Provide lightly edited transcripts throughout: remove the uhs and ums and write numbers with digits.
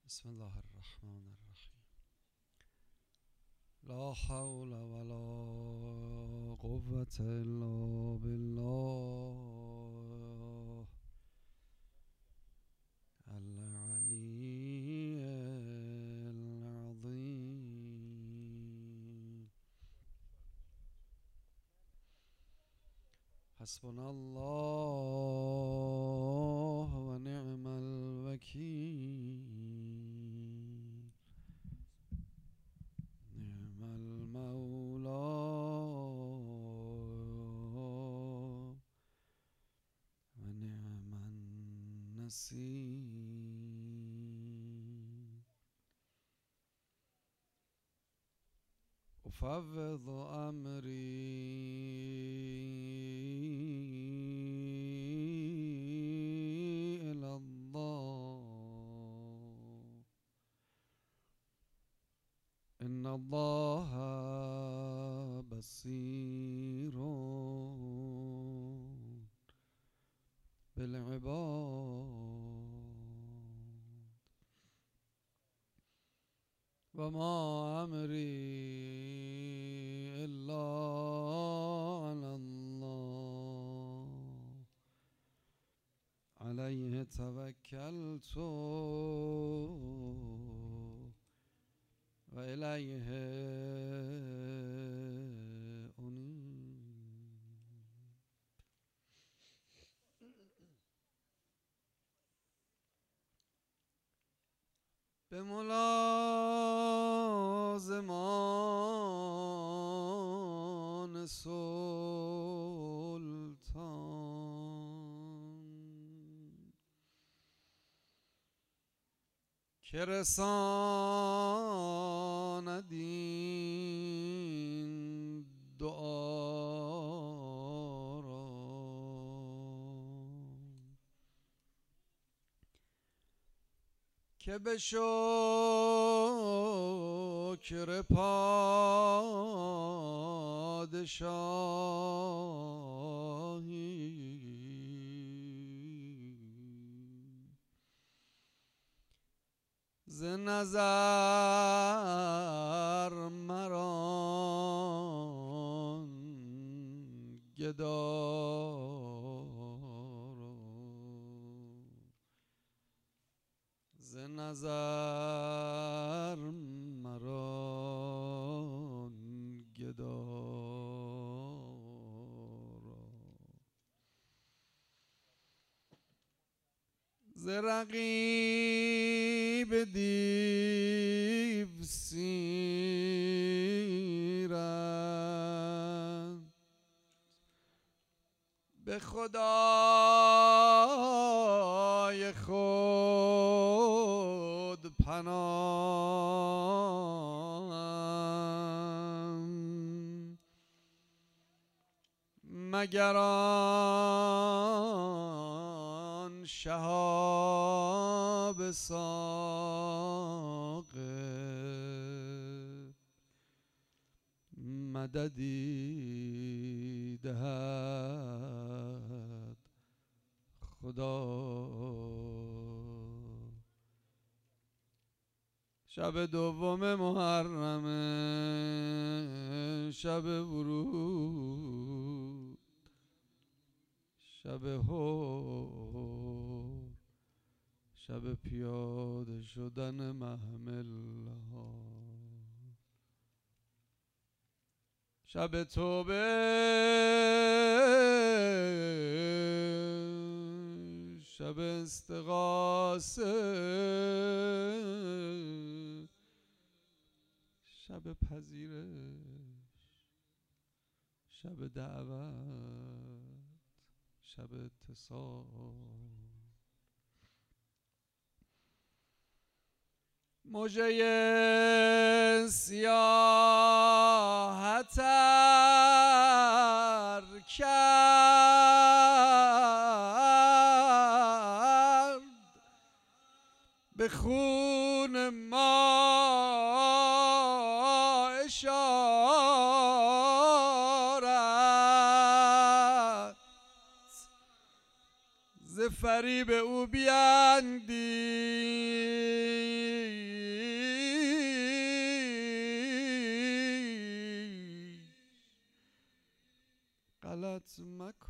بسم الله الرحمن الرحیم. لا حول ولا قوة الا بالله العلی العظیم. حسبنا الله و نعم الوکیل. نعم المولا و نعم النصیر. افوض امری الی الله. ان الله بصیر بالعباد. و ما امری الا علی الله علیه توکلت و الیه انیب. به ملازمان سلطان که رساند این دعا را، که به شکر پادشاهی ز نظر مران گدا را، ز نظر مران گدا را. ز رقیب دیو سیرت به خدای خود پناهم، مگر آن شهاب ثاقب مددی دهد خدا. شب دوم محرم، شب ورود، شب هور، شب پیاده شدن محمل ها، شب توبه، شب استغاثه، شب پذیرش، شب دعوت، شب اتصال. مژه سیاحت ار کرد به خون ما اشارت، ز فریب او بیندیش اذیت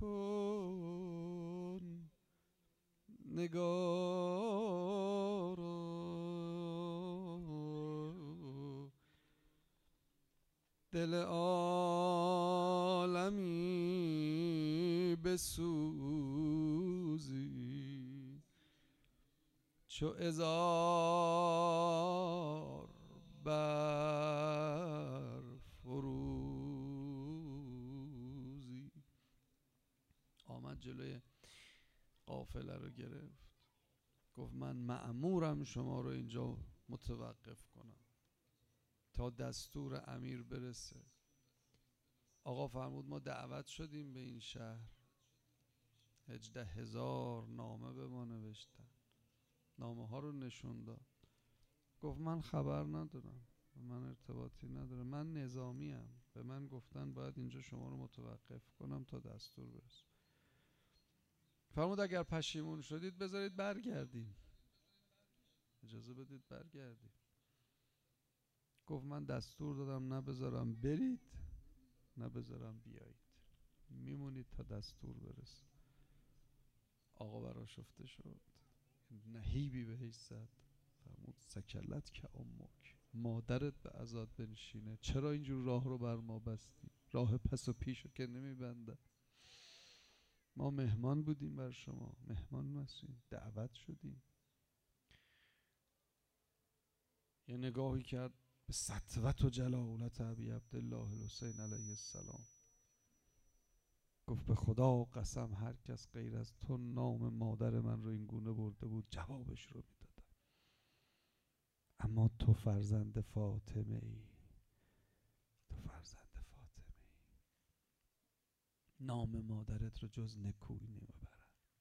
مکن نگارا، دل عالمی بسوزی چو عذار بر فروزی. آمد جلوی قافله رو گرفت، گفت من مأمورم شما رو اینجا متوقف کنم تا دستور امیر برسه. آقا فرمود ما دعوت شدیم به این شهر، 18,000 نامه به ما نوشتن، نامه ها رو نشون داد. گفت من خبر ندارم، به من ارتباطی نداره، من نظامیم، به من گفتن باید اینجا شما رو متوقف کنم تا دستور برسه. فرمود اگر پشیمون شدید بذارید برگردیم، اجازه بدید برگردیم. گفت من دستور دادم نه بذارم برید نه بذارم بیایید، میمونید تا دستور برسه. آقا برآشفته شد، نهیبی بهش زد، فرمود سکلت که امک، مادرت به عزاد بنشینه، چرا اینجور راه رو بر ما بستی؟ راه پس و پیشو که نمیبنده، ما مهمان بودیم بر شما، مهمان نشین، دعوت شدیم. یه نگاهی کرد به سطوت و جلالت ابی عبدالله الحسین علیه السلام، گفت به خدا قسم هر کس غیر از تو نام مادر من رو این گونه برده بود جوابش رو میدادم، اما تو فرزند فاطمه ای، تو فرزند فاطمه ای، نام مادرت رو جز نکویی نمیبرن.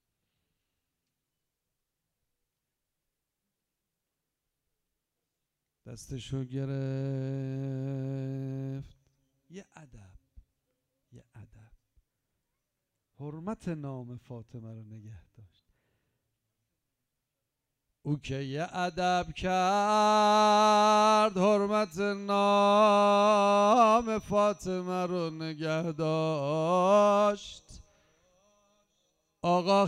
دستشو گرفت، یه ادب، یه ادب، حرمت نام فاطمه رو نگه داشت. او که یه ادب کرد حرمت نام فاطمه رو نگه داشت، آقا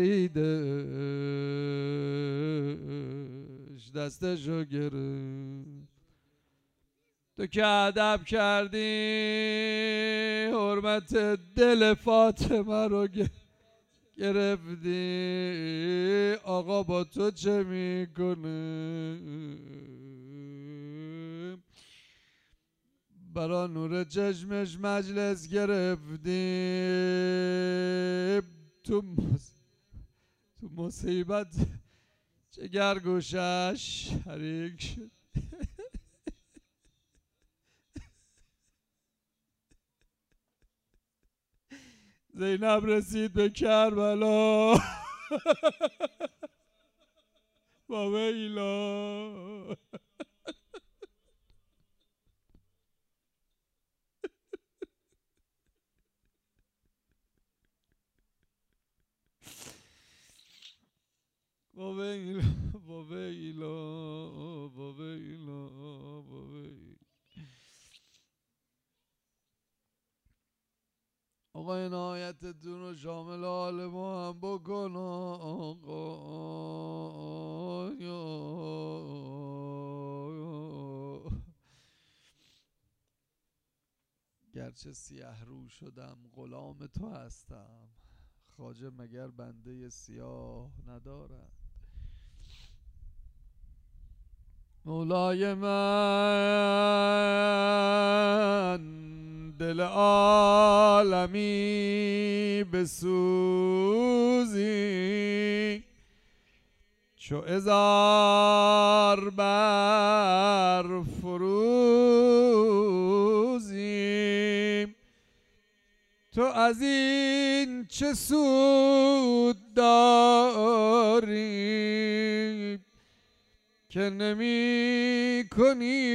خریدش، دستشو گرفت. تو که ادب کردی حرمت دل فاطمه رو گرفتی، آقا با تو چه میکنه؟ برا نور چشمش مجلس گرفتی، تو مصیبت جگرگوشش شریک شد. زینب رسید به کربلا با ویلا، با ویلا، با ویلا، با ویلا، با ویلا. آقا عنایتتون رو شامل حال ما هم بکن آقا. گرچه سیاه رو شدم غلام تو هستم، خواجه مگر بنده سیاه ندارد؟ مولای من دل عالمی بسوزی چو عذار بر فروزی، تو از این چه سود داری که نمی کنی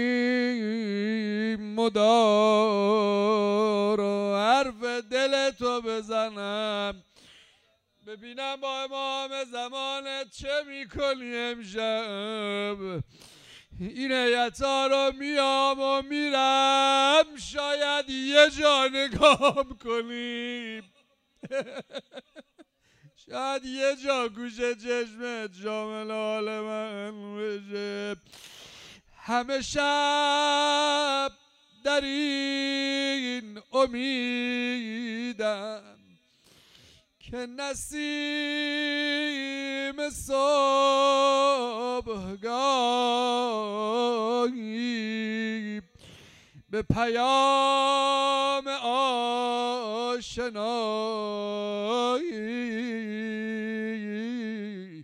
مدارا؟ حرف دل تو بزنم ببینم با امام زمانت چه میکنی امشب. این هیئتا رو میام و میرم، شاید یه جا نگاه کنی شاید یه جا گوشه چشمت شامل حال من بشه. همه شب در این امیدم که نسیم صبحگاهی به پیام آشنایی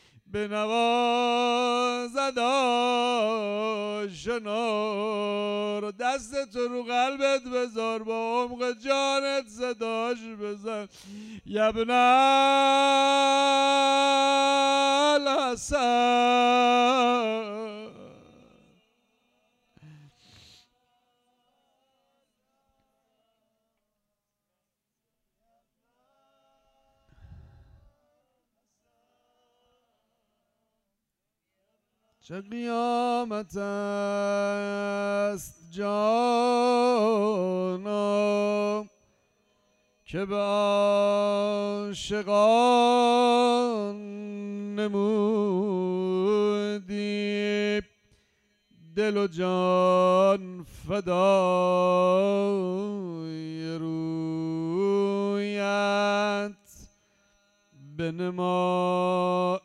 بنوازد آشنا رو. دست تو رو قلبت بذار، با عمق جانت صداش بزن. یبن الحسن چه قیامت است جانا که به عاشقان نمودی دل و جان فدای رویت بنما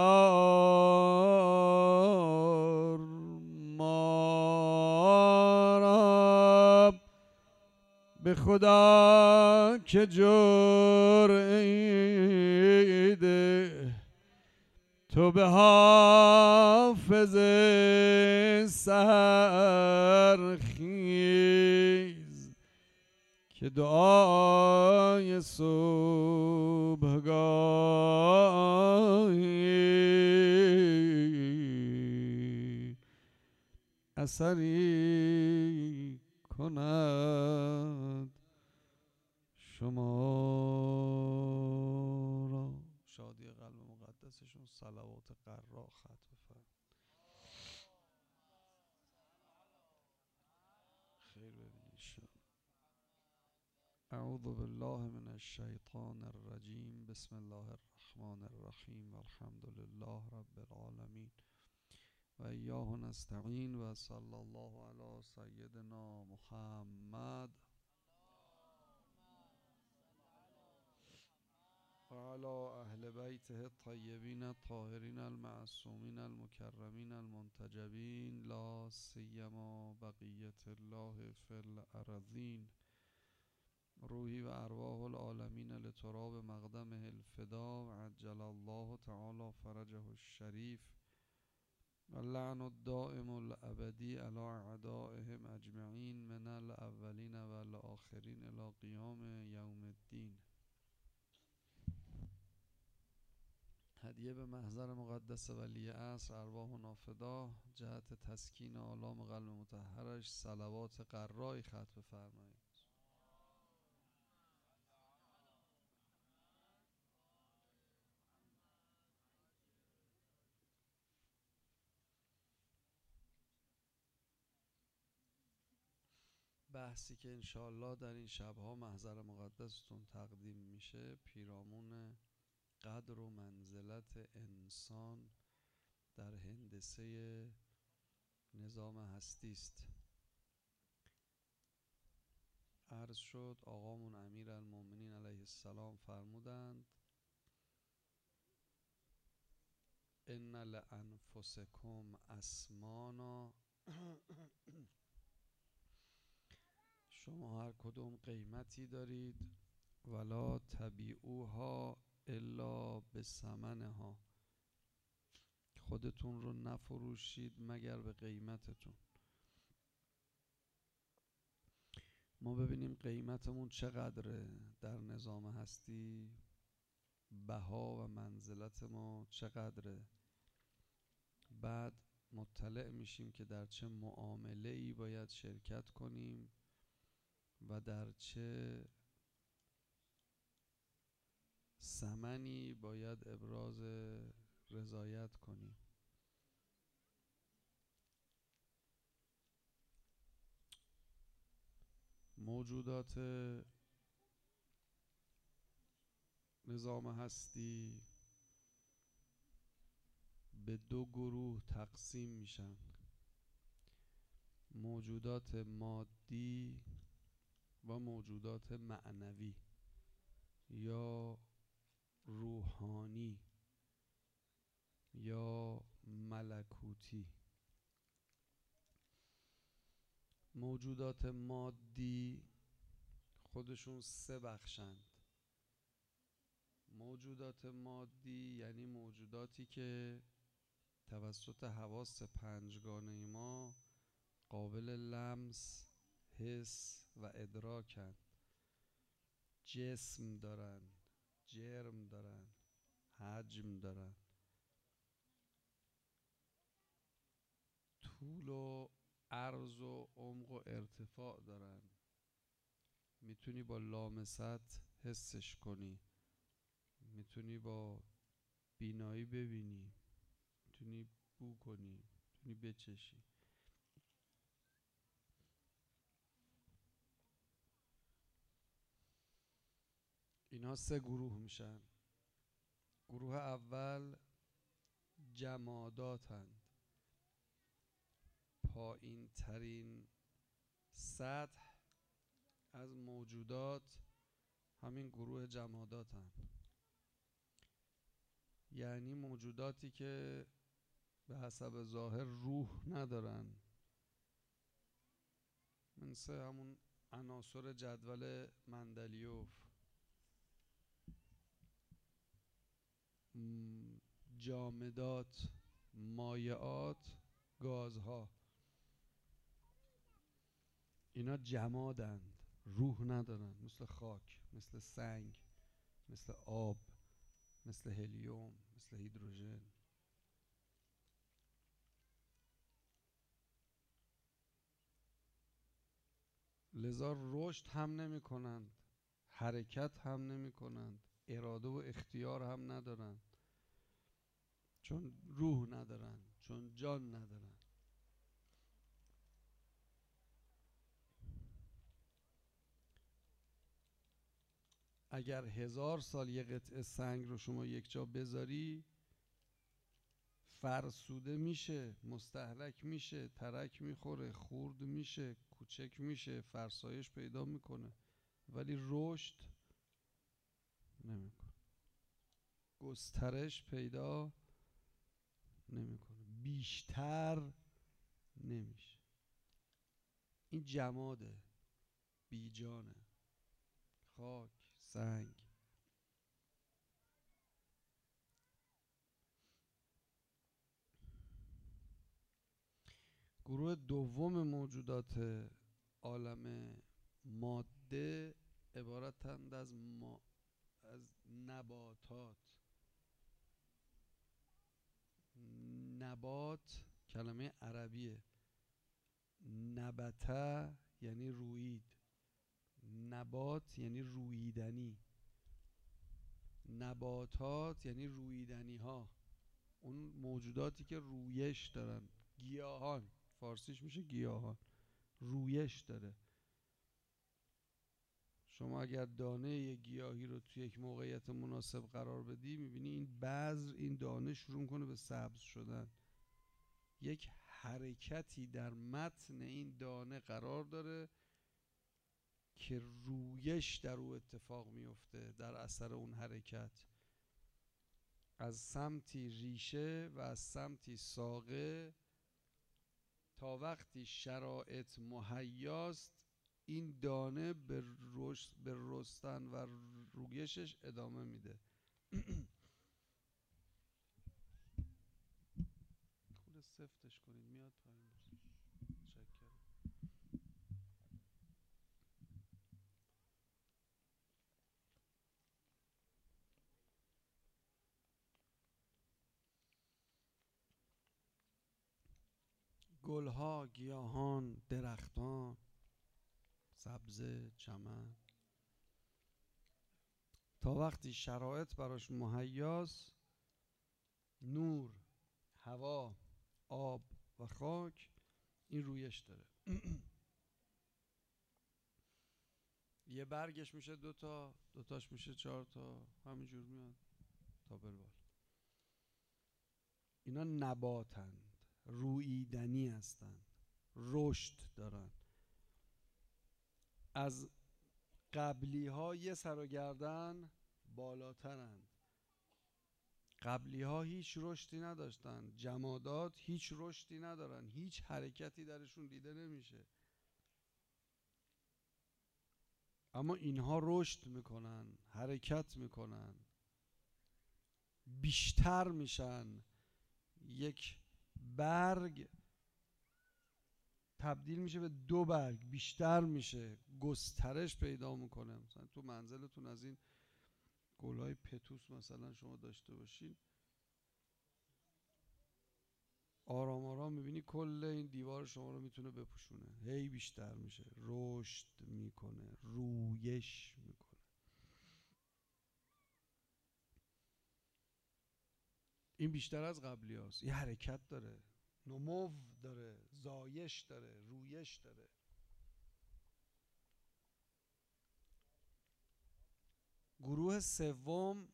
ازار ما را به خدا که جرعی ده تو به حافظ سرخیز که دعای صبحگاهی اثری کند شما را. شادی قلب مقدسشون صلوات قرا ختم بفرمایید. خیر ببینید. اعوذ بالله من الشیطان الرجیم. بسم الله الرحمن الرحیم. الحمد لله رب العالمین و ایاه نستعین و صلی الله علی سیدنا محمد و علی اهل بیته الطیبین الطاهرین المعصومین المکرمین المنتجبین لا سیما بقیت الله فی الارضین. روحی و ارواح العالمین لتراب مقدمه الفدا و عجل الله تعالی فرجه الشریف و لعن الدائم الابدی علی اعدائهم اجمعین من الاولین و الاخرین الی قیام یوم الدین. هدیه به محضر مقدس ولی عصر ارواح نافدا جهت تسکین آلام قلب مطهرش صلوات قرایی ختم بفرمایید. بحثی که انشاءالله در این شبها محضر مقدستون تقدیم میشه پیرامون قدر و منزلت انسان در هندسه نظام هستی است. عرض شد آقامون امیرالمومنین علیه السلام فرمودند ان لانفسکم اسمانا شما هر کدوم قیمتی دارید ولا تبیعوها الا بثمنها خودتون رو نفروشید مگر به قیمتتون. ما ببینیم قیمتمون چقدره در نظام هستی، بها و منزلت ما چقدره. بعد مطلع میشیم که در چه معامله‌ای باید شرکت کنیم و در چه ثمنی باید ابراز رضایت کنیم. موجودات نظام هستی به دو گروه تقسیم میشن: موجودات مادی و موجودات معنوی یا روحانی یا ملکوتی. موجودات مادی خودشون سه بخشند. موجودات مادی یعنی موجوداتی که توسط حواس پنجگانه ما قابل لمس، حس و ادراکند. جسم دارن، جرم دارن، حجم دارن، طول و عرض و عمق و ارتفاع دارن. میتونی با لامست حسش کنی، میتونی با بینایی ببینی، میتونی بو کنی، میتونی بچشی. اینا سه گروه میشن. گروه اول جماداتند. پایین ترین سطح از موجودات همین گروه جماداتند. یعنی موجوداتی که به حسب ظاهر روح ندارن، مثل همون عناصر جدول مندلیوف: جامدات، مایعات، گازها. اینا جمادند، روح ندارن، مثل خاک، مثل سنگ، مثل آب، مثل هلیوم، مثل هیدروژن. لذا رشد هم نمی کنند، حرکت هم نمی کنند، اراده و اختیار هم ندارند، چون روح ندارن، چون جان ندارن. اگر 1000 سال یه قطعه سنگ رو شما یک جا بذاری، فرسوده میشه، مستهلک میشه، ترک میخوره، خورد میشه، کوچک میشه، فرسایش پیدا میکنه، ولی رشد نمیکنه، گسترش پیدا نمیکنه، بیشتر نمیشه. این جماده، بیجانه. خاک، سنگ. گروه دوم موجودات عالم ماده عبارتند از نباتات. نبات کلمه عربیه. نبته یعنی رویید، نبات یعنی رویدنی، نباتات یعنی رویدنی ها. اون موجوداتی که رویش دارن. گیاهان، فارسیش میشه گیاهان، رویش داره. شما اگر دانه یه گیاهی رو توی یک موقعیت مناسب قرار بدی، میبینی این بذر، این دانه شروع میکنه به سبز شدن. یک حرکتی در متن این دانه قرار داره که رویش در او اتفاق میفته در اثر اون حرکت. از سمتی ریشه و از سمتی ساقه، تا وقتی شرایط مهیاست این دانه به رستن و رویشش ادامه میده. خود سفتش کنید میاد پایین. متشکرم. گلها، گیاهان، درختان، سبزه، چمن، تا وقتی شرایط براش مهیاست، نور، هوا، آب و خاک، این رویش داره. یه برگش میشه 2 تا، 2 تاش میشه 4 تا، همینجور میاد تا بر بالا. اینا نباتند، روییدنی هستند، رشد دارن. از قبلی ها یه سر و گردن بالاترند. قبلی ها هیچ رشدی نداشتن، جمادات هیچ رشدی ندارن، هیچ حرکتی درشون دیده نمیشه، اما اینها رشد میکنن، حرکت میکنن، بیشتر میشن. یک برگ تبدیل میشه به 2 برگ، بیشتر میشه، گسترش پیدا میکنه. مثلا تو منزلتون از این گلهای پتوس مثلا شما داشته باشین، آرام آرام میبینی کل این دیوار شما رو میتونه بپوشونه، هی بیشتر میشه، رشد میکنه، رویش میکنه. این بیشتر از قبلی هاست، یه حرکت داره، نمو داره، زایش داره، رویش داره. گروه سوم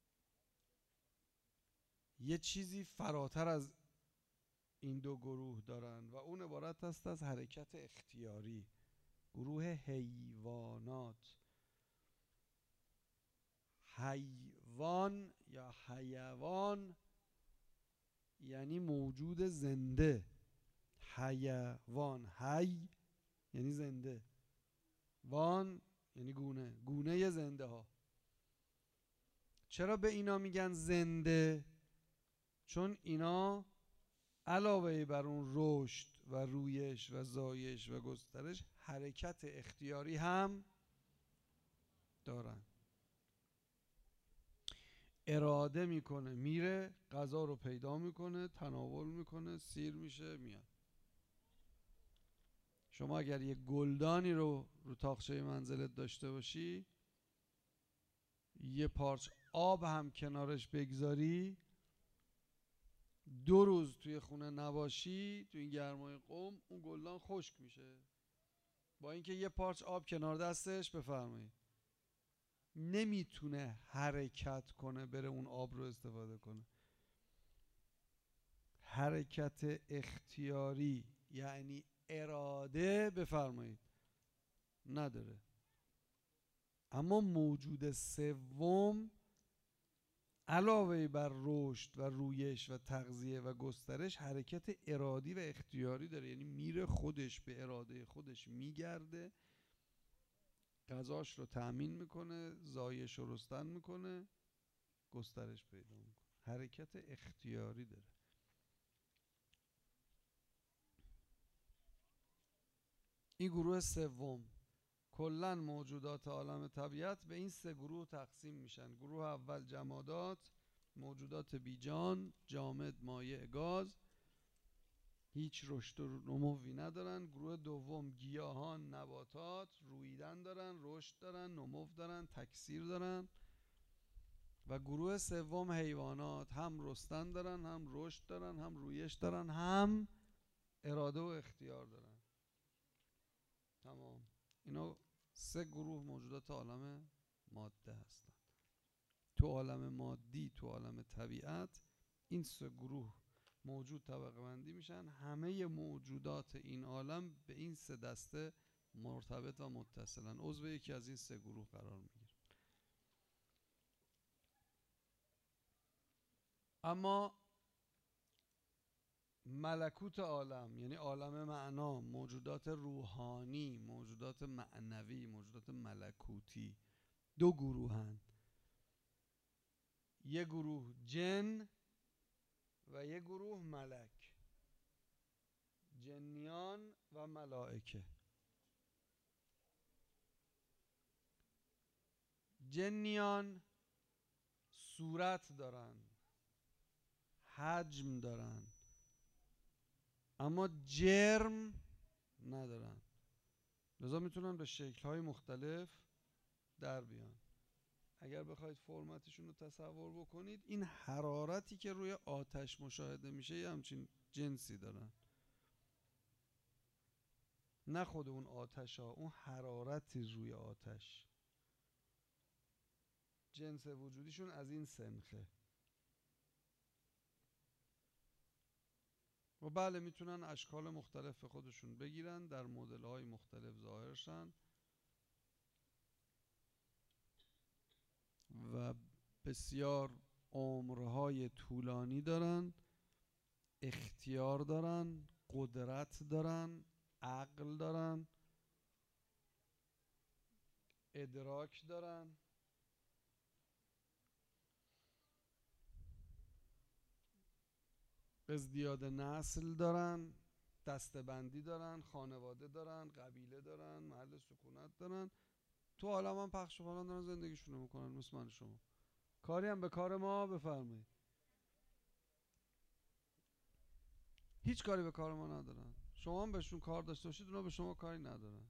یه چیزی فراتر از این 2 گروه دارن و اون عبارت است از حرکت اختیاری. گروه حیوانات. حیوان یا حیوان یعنی موجود زنده. حیوان، حی یعنی زنده، وان یعنی گونه، گونه زنده ها. چرا به اینا میگن زنده؟ چون اینا علاوه بر اون رشد و رویش و زایش و گسترش، حرکت اختیاری هم دارن. اراده میکنه، میره غذا رو پیدا میکنه، تناول میکنه، سیر میشه، میاد. شما اگر یه گلدانی رو تاقچه منزلت داشته باشی، یه پارچ آب هم کنارش بگذاری، 2 روز توی خونه نباشی، توی این گرمای قم، اون گلدان خشک میشه. با اینکه یه پارچ آب کنار دستش، بفرمایید، نمیتونه حرکت کنه بره اون آب رو استفاده کنه. حرکت اختیاری یعنی اراده، بفرمایید، نداره. اما موجود سوم علاوه بر رشد و رویش و تغذیه و گسترش، حرکت ارادی و اختیاری داره. یعنی میره خودش به اراده خودش میگرده، غذاش رو تأمین میکنه، زایش رو رستن میکنه، گسترش پیدا میکنه. حرکت اختیاری داره. این گروه سوم. کلا موجودات عالم طبیعت به این 3 گروه تقسیم میشن. گروه اول جمادات، موجودات بیجان، جامد، مایع، گاز، هیچ رشد و نموی ندارن. گروه دوم گیاهان، نباتات، رویدن دارن، رشد دارن، نمو دارن، تکثیر دارن. و گروه سوم حیوانات، هم رستن دارن، هم رشد دارن، هم رویش دارن، هم اراده و اختیار دارن. تمام. اینا 3 گروه موجودات عالم ماده هستند. تو عالم مادی، تو عالم طبیعت، این 3 گروه موجود طبقه بندی میشن. همه موجودات این عالم به این 3 دسته مرتبط و متصلن، عضو یکی از این 3 گروه قرار میگیرن. اما ملکوت عالم یعنی عالم معنا، موجودات روحانی، موجودات معنوی، موجودات ملکوتی، 2 گروهند. یه گروه جن و یه گروه ملک، جنیان و ملائکه. جنیان صورت دارن، حجم دارن، اما جرم ندارن، لذا میتونن به شکل‌های مختلف در بیان. اگر بخواید فرمتشون رو تصور بکنید، این حرارتی که روی آتش مشاهده میشه یه همچین جنسی دارن. نه خود اون آتش ها، اون حرارتی روی آتش. جنس وجودیشون از این سنخه. و بله میتونن اشکال مختلف خودشون بگیرن، در مدل های مختلف ظاهرشن و بسیار عمرهای طولانی دارن، اختیار دارن، قدرت دارن، عقل دارن، ادراک دارن، ازدیاد نسل دارن، دستبندی دارن، خانواده دارن، قبیله دارن، محل سکونت دارن، تو عالم هم پخش و پالان دارن زندگیشونو میکنن مثل من شما. کاری هم به کار ما بفرمایید. هیچ کاری به کار ما ندارن. شما هم بهشون کار داشته باشید اونا به شما کاری ندارن.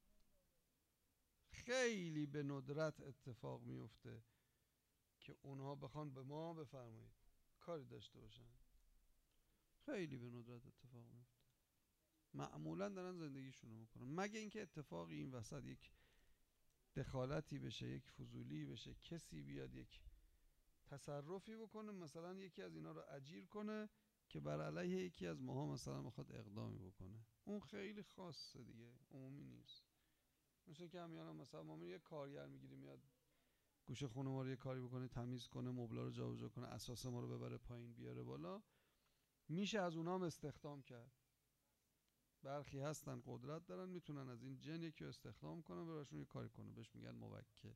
خیلی به ندرت اتفاق میفته که اونها بخوان به ما بفرمایید کاری داشته باشن. خیلی به ندرت اتفاق میفته. معمولا دارن زندگیشونو میکنن، مگه اینکه اتفاقی این وسط یک دخالتی بشه، یک فضولی بشه، کسی بیاد یک تصرفی بکنه، مثلا یکی از اینا رو اجیر کنه که بر علیه یکی از ماها مثلا میخواد اقدامی بکنه. اون خیلی خاصه دیگه، عمومی نیست. مثل که همیانا مثلا ما یه کارگر میگیریم میاد گوشه خونه ما رو یه کاری بکنه، تمیز کنه، مبلا رو جابجا کنه، اساس ما رو ببره پایین بیاره بالا، میشه از اونام استخدام کرد. برخی هستن قدرت دارن میتونن از این جن یکی رو استخدام کنن براشون یه کاری کنه، بهش میگن موکل.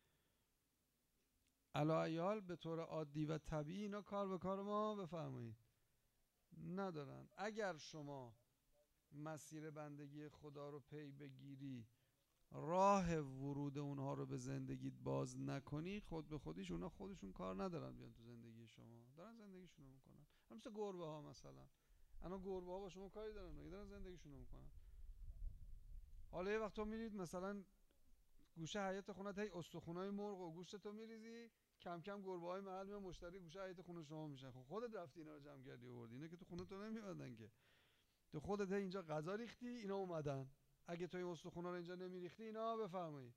علایال به طور عادی و طبیعی اینا کار به کار ما بفرمایید ندارن. اگر شما مسیر بندگی خدا رو پی بگیری، راه ورود اونها رو به زندگیت باز نکنی، خود به خودیش اونا خودشون کار ندارن بیان تو زندگی شما، دارن زندگیشون رو میکنن. مثل گربه ها مثلا، انا گربه ها با شما کاری دارن زندگیشون رو میکنن. حالا یه وقت تو میرید مثلا گوشه حیاط خونت هی استخونای مرغ و گوشت تو میریزی، کم کم گربه های محل میان مشتری گوشه حیاط خونه شما میشن. خب خودت رفتی اینا رو جمع کردی آوردی، اینا که تو خونه تو نمیادن که، تو خودت اینجا غذا ریختی اینا اومدن. اگه تو این استخونا رو اینجا نمیریختی اینا بفرمایید.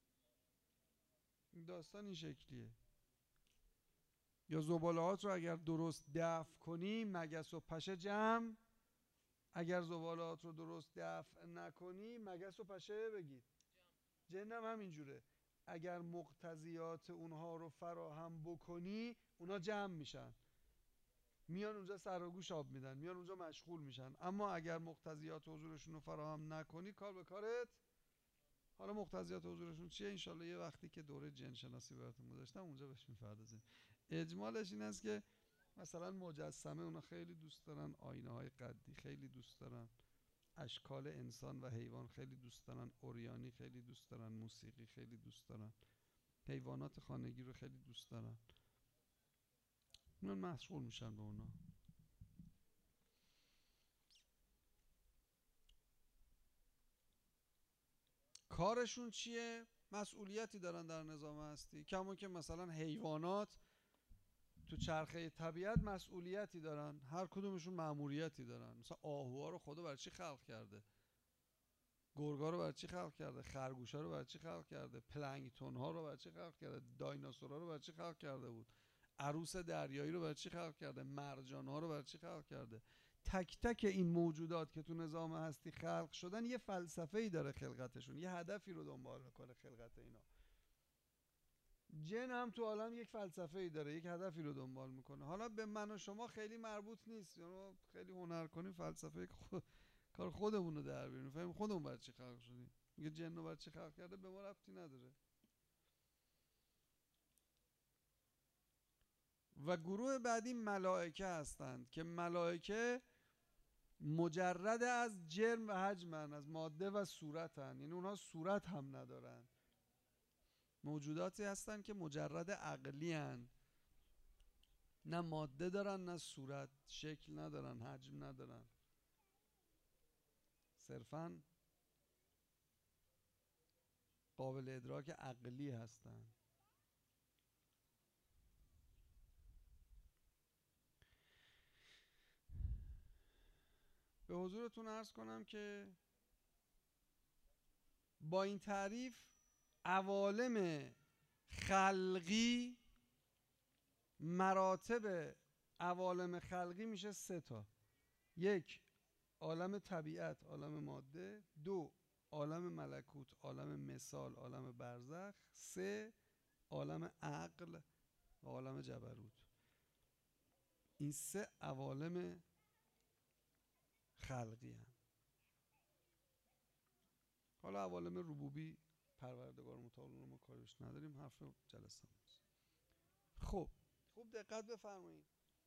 این داستان این شکلیه. یا زبالهات رو اگر درست دفع کنی مگس و پشه جمع، اگر زبالهات رو درست دفع نکنی مگس و پشه بگید جن هم همینجوره. اگر مقتضیات اونها رو فراهم بکنی اونا جمع میشن، میان اونجا سر و گوش آب میدن، میان اونجا مشغول میشن. اما اگر مقتضیات حضورشون رو فراهم نکنی کار به کارت. حالا مقتضیات حضورشون چیه انشالله یه وقتی که دوره جن شناسی براتون گذاشتم اونجا بهش میپردازیم. اجمالش این است که مثلا مجسمه اونا خیلی دوست دارن، آینه های قدی خیلی دوست دارن، اشکال انسان و حیوان خیلی دوست دارن، اوریانی خیلی دوست دارن، موسیقی خیلی دوست دارن، حیوانات خانگی رو خیلی دوست دارن. من مشغول میشن به اونا. کارشون چیه؟ مسئولیتی دارن در نظام هستی، کما که مثلا حیوانات تو چرخه طبیعت مسئولیتی دارن، هر کدومشون مأموریتی دارن. مثلا آهوها رو خدا برای چی خلق کرده؟ گرگا رو برای چی خلق کرده؟ خرگوشا رو برای چی خلق کرده؟ پلنگتون ها رو برای چی خلق کرده؟ دایناسورها رو برای چی خلق کرده بود؟ عروس دریایی رو برای چی خلق کرده؟ مرجان ها رو برای چی خلق کرده؟ تک تک این موجودات که تو نظام هستی خلق شدن یه فلسفه‌ای داره خلقتشون، یه هدفی رو دنبال میکنه خلقت اینا. جن هم تو عالم یک فلسفه‌ای داره، یک هدفی رو دنبال میکنه. حالا به من و شما خیلی مربوط نیست، یعنی خیلی هنر کنیم فلسفه کار خودمون رو در بیاریم، فهمیم خودمون برای چی خلق شدیم. میگه جن رو برای چی خلق کرده، به ما ربطی نداره. و گروه بعدی ملائکه هستند که ملائکه مجرد از جرم و حجمن، از ماده و صورتن، یعنی اونها صورت هم ندارن. موجوداتی هستن که مجرد عقلی هن، نه ماده دارن نه صورت، شکل ندارن، حجم ندارن، صرفاً قابل ادراک عقلی هستن. به حضورتون عرض کنم که با این تعریف عوالم خلقی، مراتب عوالم خلقی میشه 3 تا. 1 عالم طبیعت، عالم ماده. 2 عالم ملکوت، عالم مثال، عالم برزخ. 3 عالم عقل و عالم جبروت. این 3 عوالم خلقی هستند. حالا عوالم ربوبی پروردگار متعال رو ما کارش نداریم، حرف جلسه است. خب خوب دقت بفرمایید.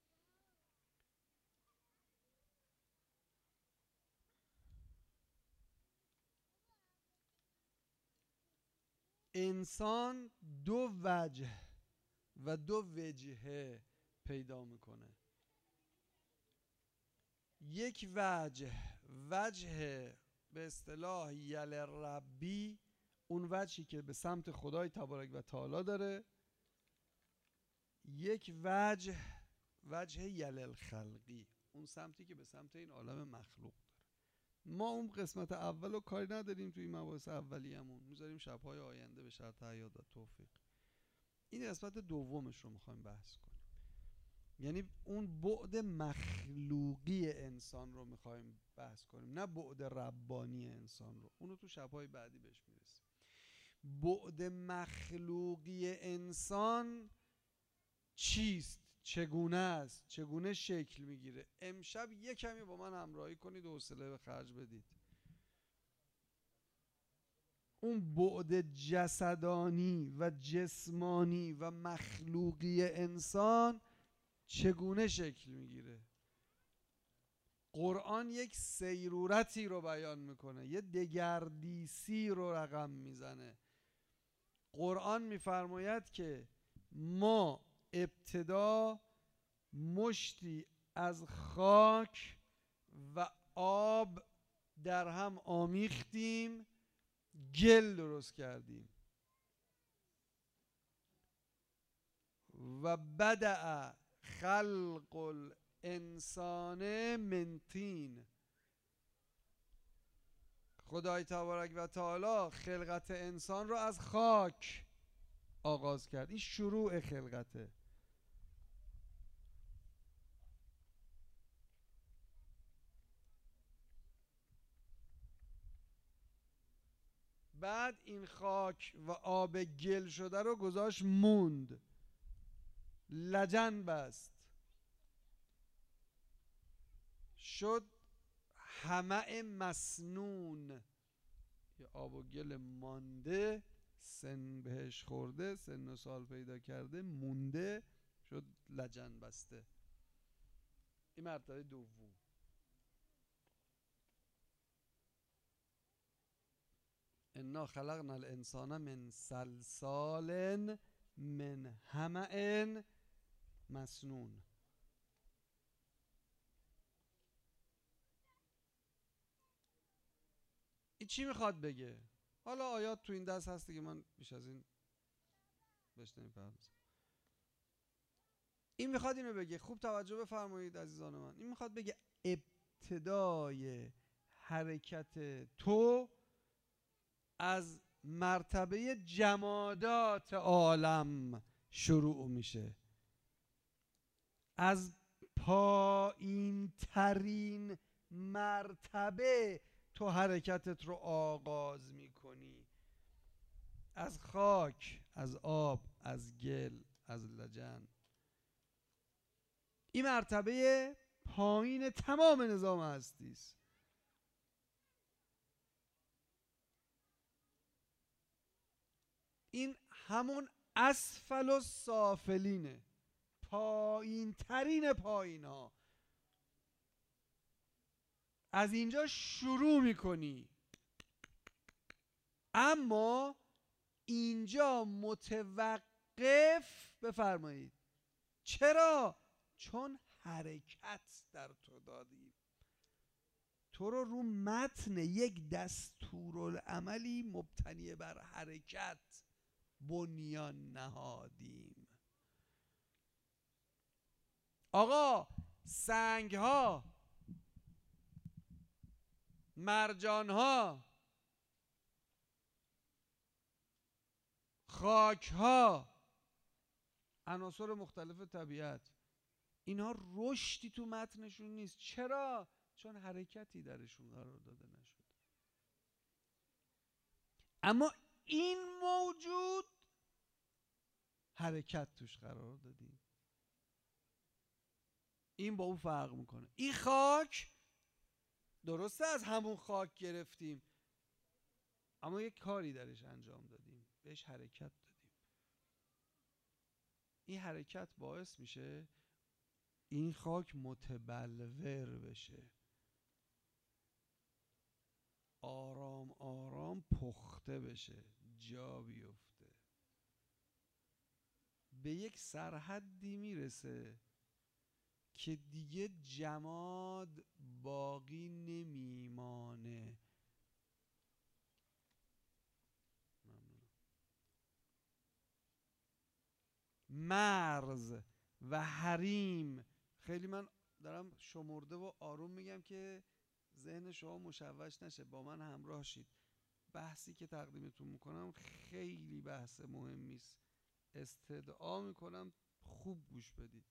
انسان 2 وجه و 2 وجهه پیدا میکنه. یک وجه به اصطلاح یل ربی، اون وجهی که به سمت خدای تبارک و تعالی داره. یک وجه یل الخلقی، اون سمتی که به سمت این عالم مخلوق داره. ما اون قسمت اول رو کاری نداریم توی این مباحث اولیه‌مون، میذاریم شب‌های آینده به شرط حیات و توفیق. این قسمت دومش رو میخوایم بحث کنیم، یعنی اون بعد مخلوقی انسان رو میخوایم بحث کنیم، نه بعد ربانی انسان رو. اونو تو شب‌های بعدی بهش میرسیم. بعد مخلوقی انسان چیست؟ چگونه است؟ چگونه شکل میگیره؟ امشب یک کمی با من همراهی کنید و حوصله به خرج بدید. اون بعد جسدانی و جسمانی و مخلوقی انسان چگونه شکل میگیره؟ قرآن یک سیرورتی رو بیان میکنه، یه دگردیسی رو رقم میزنه. قرآن میفرماید که ما ابتدا مشتی از خاک و آب در هم آمیختیم، گل درست کردیم. و بدأ خلق الانسان من طین. خدای تبارک و تعالی خلقت انسان رو از خاک آغاز کرد. این شروع خلقته. بعد این خاک و آب گل شده رو گذاشت موند، لجن بست، شد همه مسنون. یه آب و گل مانده، سن بهش خورده، سن و سال پیدا کرده، مونده، شد لجن بسته. این مرتبه دوم. انا خلقنا الانسان من صلصال من حمأ مسنون. این چی میخواد بگه؟ حالا آیات تو این دست هستی که من بیش از این بهش نمیپردازم. این میخواد اینو بگه، خوب توجه بفرمایید عزیزان من. این میخواد بگه ابتدای حرکت تو از مرتبه جمادات عالم شروع میشه. از پایین ترین مرتبه تو حرکتت رو آغاز میکنی. از خاک، از آب، از گل، از لجن. این مرتبه پایین تمام نظام هستی است. این همون اسفل السافلینه، پایین ترین پایین ها. از اینجا شروع میکنی، اما اینجا متوقف بفرمایید. چرا؟ چون حرکت در تو دادیم، تو رو متن یک دستورالعملی مبتنی بر حرکت بنیان نهادیم. آقا سنگ ها، مرجان ها، خاک ها، عناصر مختلف طبیعت، اینها رشدی تو متنشون نیست. چرا؟ چون حرکتی درشون قرار داده نشد. اما این موجود حرکت توش قرار دادیم. این با اون فرق میکنه. این خاک درسته از همون خاک گرفتیم، اما یک کاری درش انجام دادیم، بهش حرکت دادیم. این حرکت باعث میشه این خاک متبلور بشه، آرام آرام پخته بشه، جا بیفته، به یک سرحدی میرسه که دیگه جماد باقی نمیمانه. مرز و حریم، خیلی من دارم شمرده و آروم میگم که ذهن شما مشوش نشه، با من همراه شید. بحثی که تقدیمتون میکنم خیلی بحث مهمی است، استدعا میکنم خوب گوش بدید.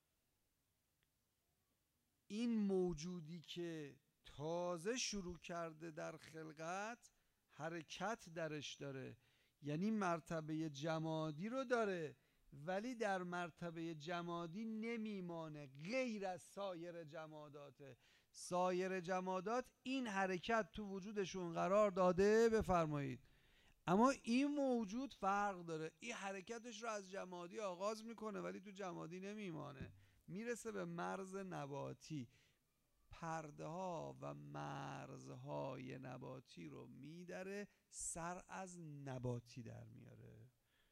این موجودی که تازه شروع کرده در خلقت، حرکت درش داره، یعنی مرتبه جمادی رو داره، ولی در مرتبه جمادی نمیمانه، غیر از سایر جماداته. سایر جمادات این حرکت تو وجودشون قرار داده، بفرمایید، اما این موجود فرق داره. این حرکتش رو از جمادی آغاز میکنه ولی تو جمادی نمیمانه، میرسه به مرز نباتی، پرده ها و مرزهای نباتی رو میدره، سر از نباتی در میاره.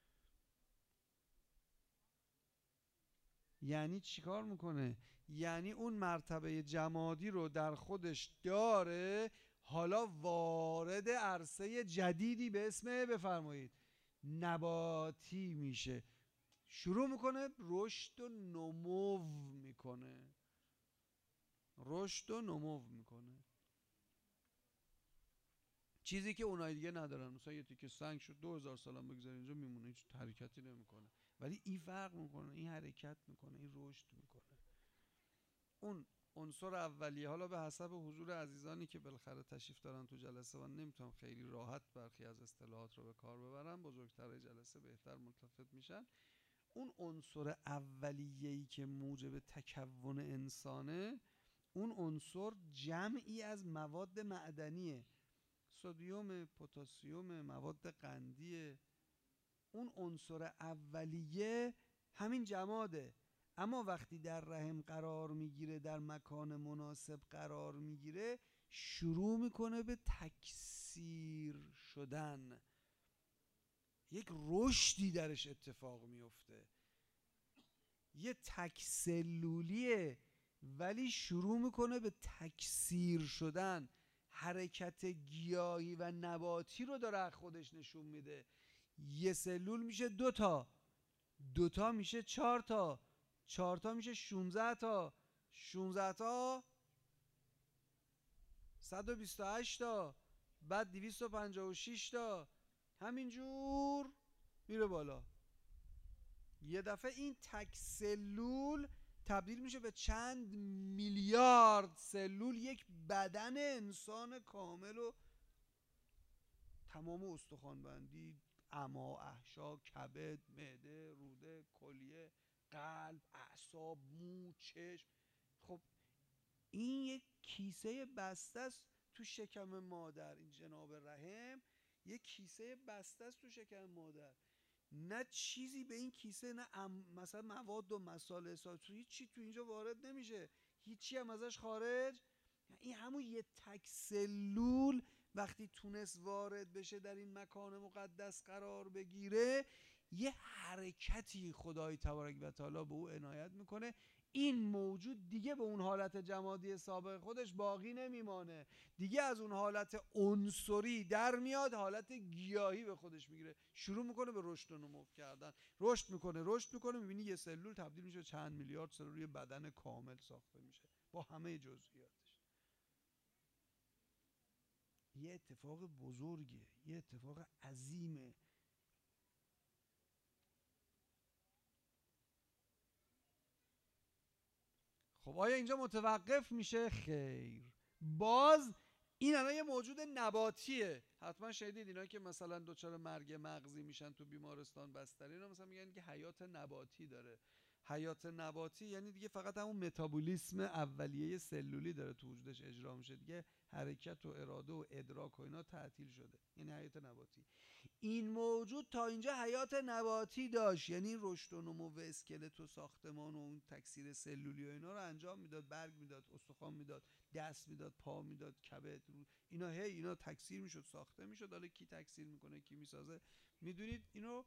یعنی چیکار میکنه؟ یعنی اون مرتبه جمادی رو در خودش داره، حالا وارد عرصه جدیدی به اسم، بفرمایید، نباتی میشه، شروع میکنه رشد و نمو میکنه، رشد و نمو میکنه، چیزی که اونای دیگه ندارن. مثلا یه تیکه سنگ شد 2000 سال هم بگذاره اینجا میمونه، هیچ حرکتی نمیکنه، ولی این فرق میکنه، این حرکت میکنه، این رشد میکنه. اون عنصر اولیه، حالا به حسب حضور عزیزانی که بالاخره تشریف دارن تو جلسه و نمیتونم خیلی راحت برخی از اصطلاحات رو به کار ببرم، بزرگتر جلسه بهتر ملتفت میشن. اون عنصر اولیه‌ای که موجب تکون انسانه، اون عنصر جمعی از مواد معدنیه، سدیم، پتاسیم، مواد قندیه. اون عنصر اولیه همین جماده، اما وقتی در رحم قرار میگیره، در مکان مناسب قرار میگیره، شروع میکنه به تکثیر شدن، یک رشدی درش اتفاق میفته. یه تک سلولیه ولی شروع میکنه به تکثیر شدن، حرکت گیاهی و نباتی رو داره خودش نشون میده. یه سلول میشه 2 تا، 2 تا میشه 4 تا، 4 تا میشه 16 تا، 16 تا 128 تا، بعد 256 تا، همینجور میره بالا. یه دفعه این تک سلول تبدیل میشه به چند میلیارد سلول، یک بدن انسان کامل و تمام استخوان‌بندی، اما، احشا، کبد، معده، روده، کلیه، قلب، اعصاب، مو، چشم. خب این یک کیسه بسته است تو شکم مادر، این جناب رحم یک کیسه بسته است تو شکم مادر، نه چیزی به این کیسه، نه مثلا مواد و مسائل هیچی تو اینجا وارد نمیشه، هیچی هم ازش خارج. این همون یه تک سلول وقتی تونست وارد بشه در این مکان مقدس قرار بگیره، یه حرکتی خدای تبارک و تعالی به او عنایت میکنه. این موجود دیگه به اون حالت جمادی سابق خودش باقی نمیمانه، دیگه از اون حالت عنصری در میاد، حالت گیاهی به خودش میگیره، شروع میکنه به رشد و نمو کردن، رشد میکنه، میبینی یه سلول تبدیل میشه چند میلیارد سلول، یه بدن کامل ساخته میشه با همه جزئیاتش. یه اتفاق بزرگه، یه اتفاق عظیمه. خب آیا اینجا متوقف میشه؟ خیر. باز این الان یه موجود نباتیه. حتما شنیدید اینا که مثلا دچار مرگ مغزی میشن تو بیمارستان بستری، اینا مثلا میگن که حیات نباتی داره. حیات نباتی یعنی دیگه فقط همون متابولیسم اولیه سلولی داره تو وجودش اجرا میشه، دیگه حرکت و اراده و ادراک و اینا تعطیل شده، یعنی حیات نباتی. این موجود تا اینجا حیات نباتی داشت، یعنی رشد و نمو و اسکلت و ساختمان و اون تکثیر سلولی و اینا رو انجام میداد، برگ میداد، استخوان میداد، دست میداد، پا میداد، کبد، اینا اینا تکثیر میشد، ساخته میشد. حالا کی تکثیر میکنه، کی میسازه، میدونید اینو.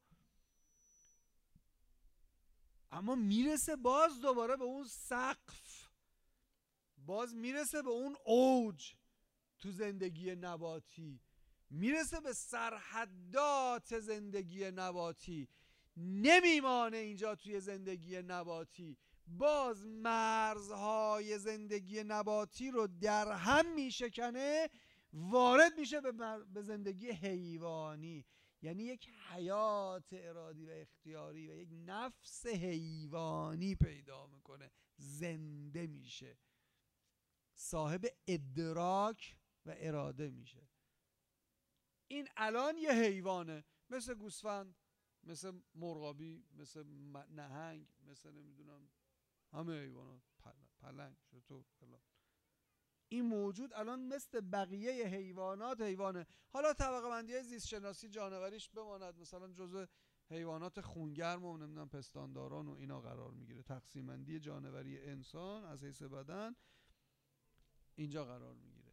اما میرسه باز دوباره به اون سقف، باز میرسه به اون اوج تو زندگی نباتی، میرسه به سرحدات زندگی نباتی، نمیمانه اینجا توی زندگی نباتی، باز مرزهای زندگی نباتی رو در هم میشکنه، وارد میشه به زندگی حیوانی. یعنی یک حیات ارادی و اختیاری و یک نفس حیوانی پیدا میکنه، زنده میشه، صاحب ادراک و اراده میشه. این الان یه حیوانه، مثل گوسفند، مثل مرغابی، مثل نهنگ، مثل نمیدونم همه حیوانات، پلنگ، شتر، فلان. این موجود الان مثل بقیه حیوانات حیوانه. حالا طبقه بندی های زیست شناسی جانوریش بماند، مثلا جزء حیوانات خونگرم و نمیدونم پستانداران و اینا قرار میگیره. تقسیم بندی جانوری انسان از حیث بدن اینجا قرار میگیره.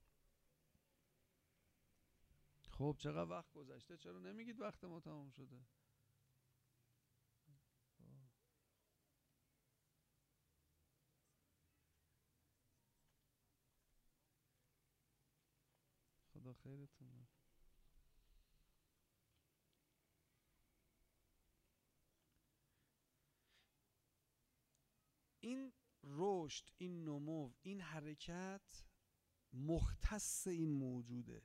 خب چقدر وقت گذشته، چرا نمیگید وقت ما تمام شده؟ خدا خیرتون بده. این رشد، این نمو، این حرکت مختص این موجوده.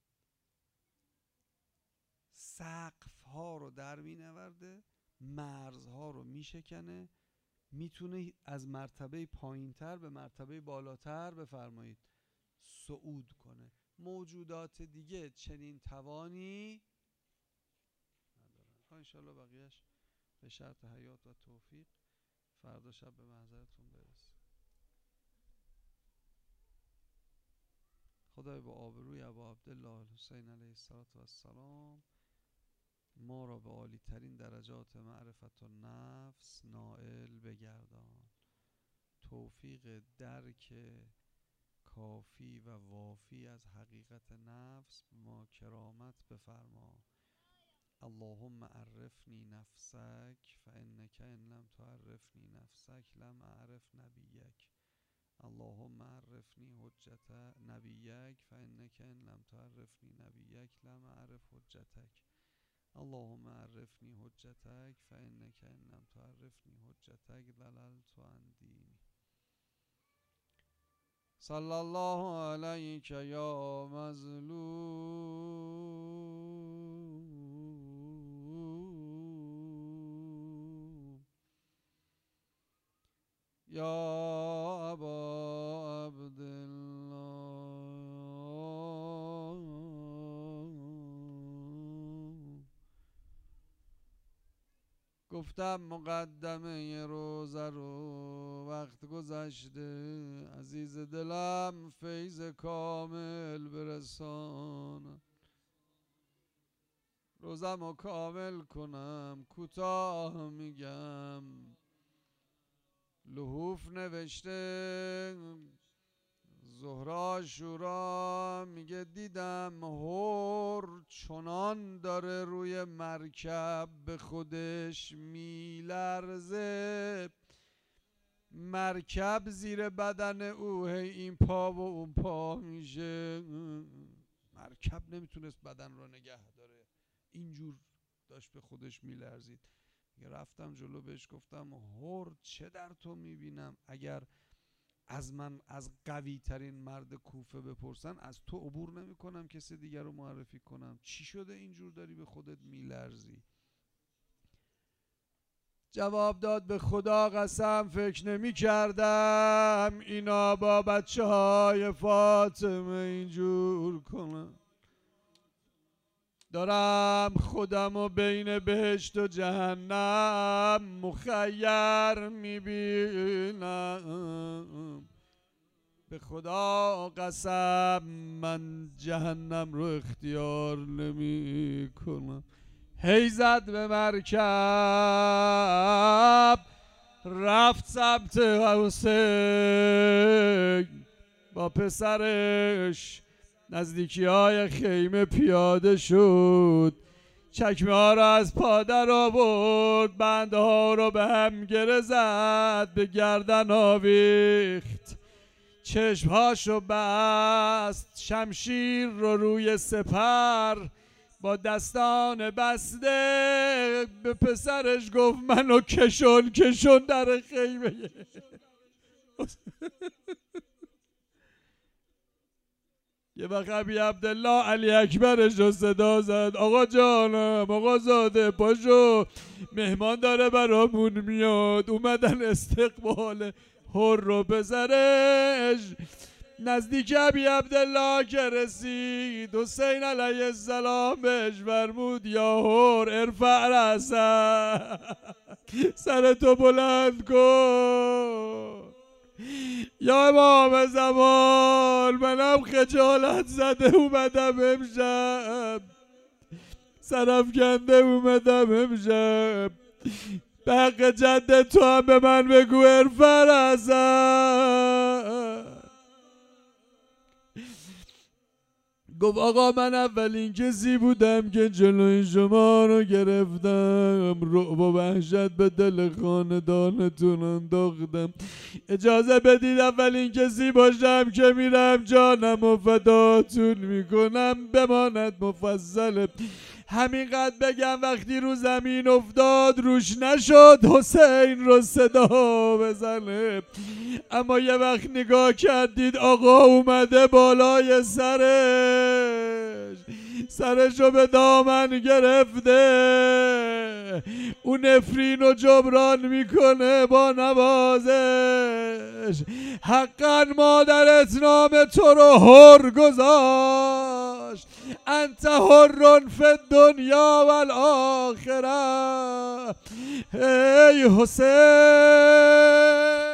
سقف ها رو در می نورده، مرزها رو می شکنه، میتونه از مرتبه پایین تر به مرتبه بالاتر بفرمایید صعود کنه. موجودات دیگه چنین توانی ندارن. انشالله بقیهش به شرط حیات و توفیق فردا شب به محضرتون برسه. خدای با آبروی ابا عبدالله الحسین علیه السلام ما را به عالی ترین درجات معرفت و نفس نائل بگردان. توفیق درک کافی و وافی از حقیقت نفس ما کرامت بفرما. اللهم عرفنی نفسک فانک ان لم تعرفنی نفسک لم اعرف نبیک. اللهم عرفنی حجت نبیک فانک ان لم تعرفنی نبیک لم اعرف حجتک. اللهم عرفنی حجتک فانک ان لم تعرفنی حجتک ضللت عن دینی. صلی الله علیک یا مظلوم یا ابا عبدالله. گفتم مقدمه روزه رو وقت گذشته، عزیز دلم فیض کامل برسان. روزمو کامل کنم کوتاه میگم، لحوف نوشته زهرا شورا میگه دیدم هور چنان داره روی مرکب به خودش میلرزه، مرکب زیر بدن او این پا و اون پا میشه. مرکب نمیتونست بدن رو نگه داره، اینجور داشت به خودش میلرزید. رفتم جلو بهش گفتم هور چه در تو میبینم، اگر از من از قوی ترین مرد کوفه بپرسن از تو عبور نمی کنم کسی دیگر رو معرفی کنم. چی شده اینجور داری به خودت میلرزی؟ جواب داد به خدا قسم فکر نمی کردم اینا با بچه های فاطمه اینجور کنن. دارم خودم و بین بهشت و جهنم مخیر میبینم. به خدا قسم من جهنم رو اختیار نمی کنم. هی زد به مرکب رفت سمت حسین با پسرش. نزدیکی های خیمه پیاده شد، چکمه ها را از پا در آورد، بنده ها را به هم گره زد، به گردن آویخت، چشمهاش رو بست، شمشیر رو روی سپر با دستان بسته به پسرش گفت منو کشون در خیمه. یه وقت ابی عبدالله علی اکبرش رو صدا زد، آقا جانم، آقا زاده پاشو، مهمان داره برامون میاد. اومدن استقبال هر و پسرش. نزدیک ابی عبدالله که رسید، حسین علیه السلام بهش فرمود یا هر ارفع رأسک، سرتو بلند کن. یا امام زمان منم خجالت زده اومدم امشب، سرافکنده اومدم امشب، به حق جد تو هم به من بگو ارفع رأسک. گفت آقا من اولین کسی بودم که جلوی شما رو گرفتم، رعب و وحشت به دل خاندانتون انداختم، اجازه بدید اولین کسی باشم که میرم جانم و فداتون میکنم. بماند مفصله. همینقدر بگم وقتی رو زمین افتاد روش نشد حسین رو صدا بزنه، اما یه وقت نگاه کردید آقا اومده بالای سرش رو به دامن گرفته، اون نفرین رو جبران میکنه با نوازش. حقا مادرت نام تو رو هر گذاشت، انت هر فی الدنیا و الاخره. ای حسین